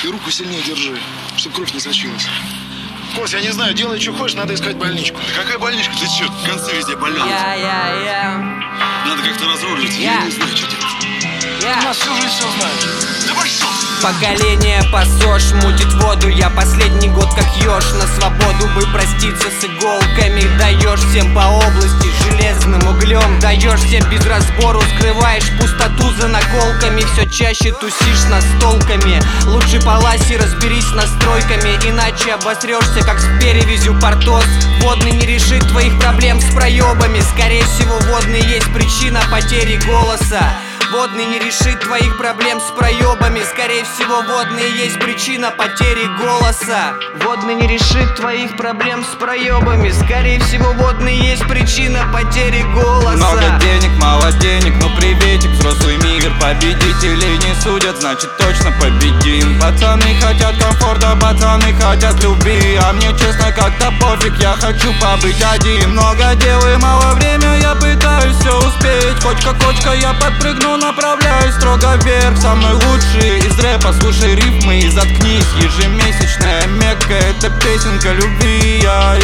И руку сильнее держи, чтобы кровь не сочилась. Кось, я не знаю, делай, что хочешь, надо искать больничку. Да какая больничка? Ты что, концы везде больницы. Надо как-то разруливать. Я не знаю, что делать. У нас всю жизнь все знают. Да пошел! Поколение пасош мутит воду. Я последний год как еж. На свободу бы проститься с иголками. Даешь всем по области железным углем. Даешь всем без разбору. Скрываешь пустоту за наколками. Все чаще тусишь настолками. Лучше поласи, разберись с настройками. Иначе обосрешься, как с перевязью портос. Водный не решит твоих проблем с проебами. Скорее всего, водный есть причина потери голоса. Водный не решит твоих проблем с проебами. Скорее всего, водный есть причина потери голоса. Водный не решит твоих проблем с проебами. Скорее всего, водный есть причина потери голоса. Много денег, мало денег, но приветик. Взрослый мир, победителей не судят, значит точно победим. Пацаны хотят комфорта, пацаны хотят любви. А мне честно как-то пофиг, я хочу побыть один. Много дел и мало время, я пытаюсь все успеть. Кочка, я подпрыгну, направляюсь строго вверх. Самый лучший из рэпа, слушай рифмы и заткнись. Ежемесячная Мекка, это песенка любви.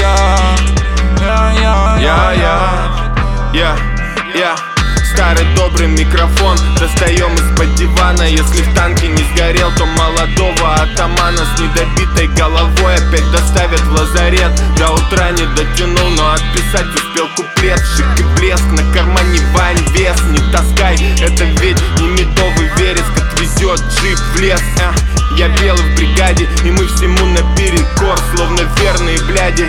Я старый добрый микрофон достаем из-под дивана. Если в танке не сгорел, то молодого атамана с недобитой головой опять доставят в лазарет. До утра не дотянул, но отписать успел куплет. Шик и блеск, на кармане вань вес. Не таскай, это ведь не медовый вереск. Отвезет джип в лес. Я белый в бригаде, и мы всему наперекор. Словно верные бляди,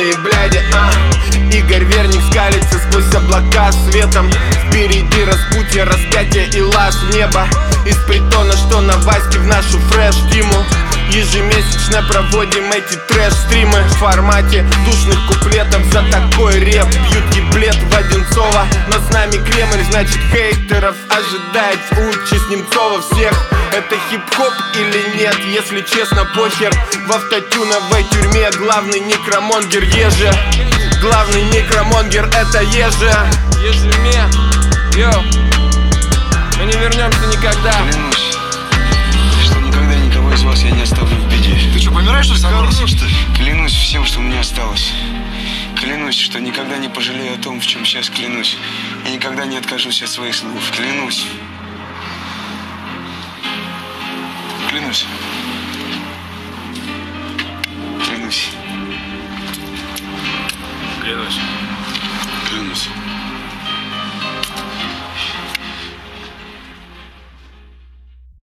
Игорь Верник скалится сквозь облака светом. Впереди распутье, распятие и лаз в небо. Из притона, что на Ваське, в нашу фреш-тиму. Ежемесячно проводим эти трэш-стримы в формате душных куплетов. За такой рэп пьют еблет в Одинцово. Но с нами Кремль, значит хейтеров ожидает участь Немцова. Всех это хип-хоп или нет, если честно, похер. В автотюновой тюрьме главный некромонгер Еже. Главный некромонгер это Еже. Ежеме, йоу, мы не вернемся никогда. Клянусь, что никогда никого из вас я не оставлю в беде. Ты что, помираешь, что ли? Хорошо, что ли? Клянусь всем, что у меня осталось. Клянусь, что никогда не пожалею о том, в чем сейчас клянусь. И никогда не откажусь от своих слов. Клянусь. Клянусь.